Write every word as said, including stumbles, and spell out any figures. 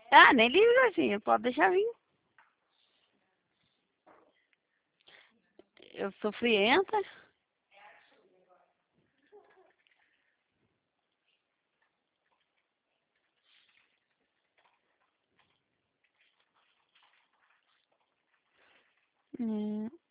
Ah, nem ligo assim, pode deixar vir. Eu sou frienta. É.